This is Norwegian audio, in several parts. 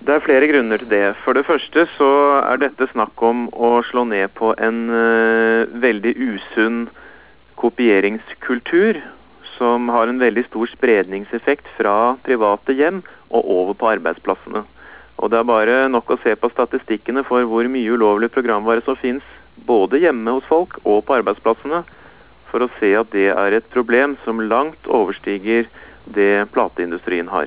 Det er flere grunner til det. For det første så er dette snakk om å slå ned på en veldig usunn kopieringskultur som har en veldig stor spredningseffekt fra private hjem og over på arbeidsplassene. Og det er bare nok å se på statistikkene for hvor mye ulovlig programvare som finnes både hjemme hos folk og på arbeidsplassene, for å se at det er et problem som langt overstiger det plateindustrien har.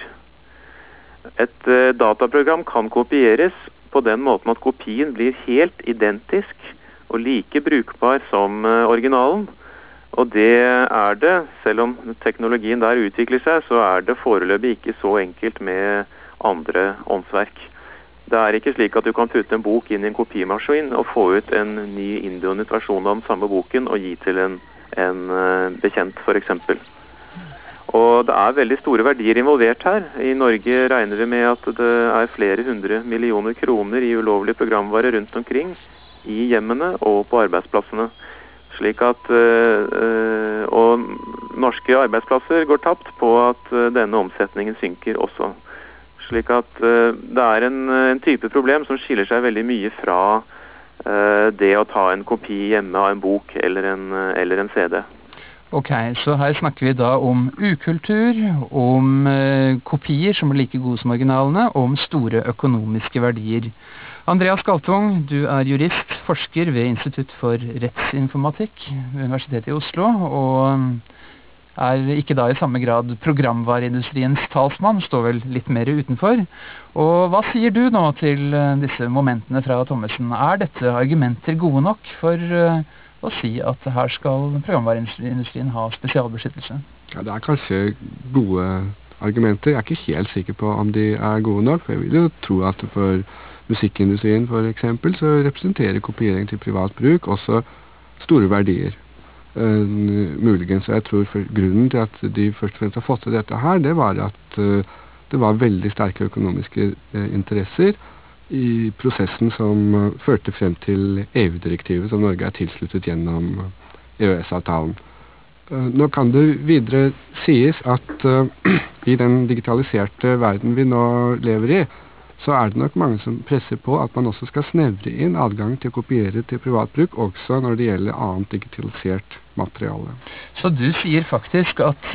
Et dataprogram kan kopieres på den måten at kopien blir helt identisk og like brukbar som originalen. Og det er det, selv om teknologien der utvikler seg, så er det foreløpig ikke så enkelt med andre åndsverk. Det er ikke slik at du kan putte en bok inn i en kopimaskin og få ut en ny innbundet versjon av den samme boken og gi til en bekjent, for eksempel. Og det er veldig store verdier involvert her. I Norge regner vi med at det er flere 100 millioner kroner i ulovlig programvare rundt omkring i hjemmene og på arbeidsplassene. Slik at, og norske arbeidsplasser går tapt på at denne omsetningen synker også. Slik at det er en type problem som skiller seg veldig mye fra det å ta en kopi hjemme av en bok eller en CD. Ok, så her snakker vi da om ukultur, om kopier som er like gode som originalene, og om store økonomiske verdier. Andreas Galtung, du er jurist, forsker ved Institutt for rettsinformatikk ved Universitetet i Oslo, og er ikke da i samme grad programvareindustriens talsmann, står vel litt mer utenfor. Og hva sier du nå til disse momentene fra Thommessen? Er dette argumenter gode nok for å si at her skal programvareindustrien ha spesialbeskyttelse? Ja, det er kanskje gode argumenter. Jeg er ikke helt sikker på om de er gode nok, for jeg vil jo tro at for musikkindustrien for eksempel, så representerer kopiering til privat bruk også store verdier. Muligens, jeg tror grunnen til at de først og fremst har fått til dette her, det var at det var veldig sterke økonomiske interesser i prosessen som førte frem til EU-direktivet som Norge er tilsluttet gjennom EØS-avtalen. Nå kan det videre sies at i den digitaliserte verden vi nå lever i, så er det nok mange som presser på at man også skal snevre inn adgang til å kopiere til privatbruk, også når det gjelder annet digitalisert materiale. Så du sier faktisk at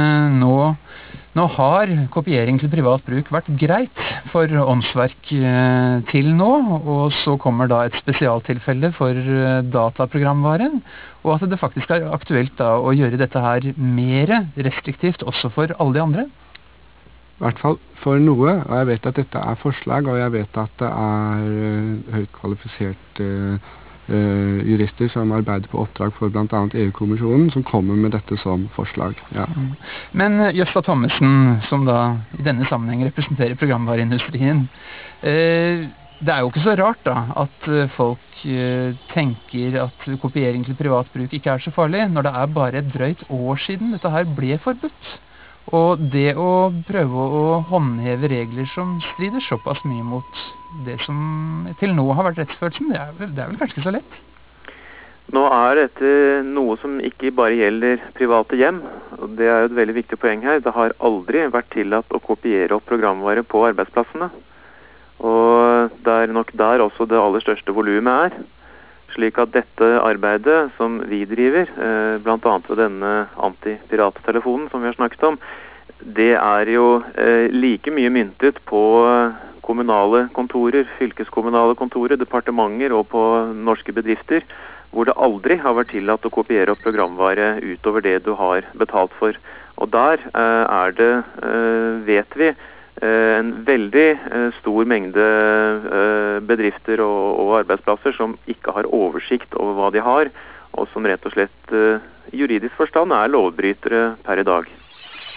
nå har kopiering til privat bruk vært greit for åndsverk til nå, og så kommer da et spesialtilfelle for dataprogramvaren, og at det faktisk er aktuelt da å gjøre dette her mer restriktivt også for alle de andre? I hvert fall for noe, og jeg vet at dette er forslag, og jeg vet at det er høyt kvalifiserte jurister som arbeider på oppdrag for blant annet EU-kommisjonen, som kommer med dette som forslag. Ja. Men Gösta Thommessen, som da i denne sammenheng representerer programvareindustrien, det er jo ikke så rart da at folk tenker at kopiering til privat bruk ikke er så farlig, når det er bare et drøyt år siden dette her ble forbudt. Og det å prøve å håndheve regler som strider såpass mye mot det som til nå har vært rettsfølelsen, det er vel kanskje ikke så lett? Nå er dette noe som ikke bare gjelder private hjem, og det er jo et veldig viktig poeng her. Det har aldri vært tillatt å kopiere opp programvare på arbeidsplassene. Og det er nok der også det aller største volumet er. Slik at dette arbeidet som vi driver, blant annet ved denne antipirattelefonen som vi har snakket om, det er jo like mye myntet på kommunale kontorer, fylkeskommunale kontorer, departementer og på norske bedrifter, hvor det aldri har vært tillatt å kopiere opp programvare utover det du har betalt for. Og der er det, vet vi, en veldig stor mengde bedrifter og arbeidsplasser som ikke har oversikt over hva de har, og som rett og slett juridisk forstand er lovbrytere per i dag.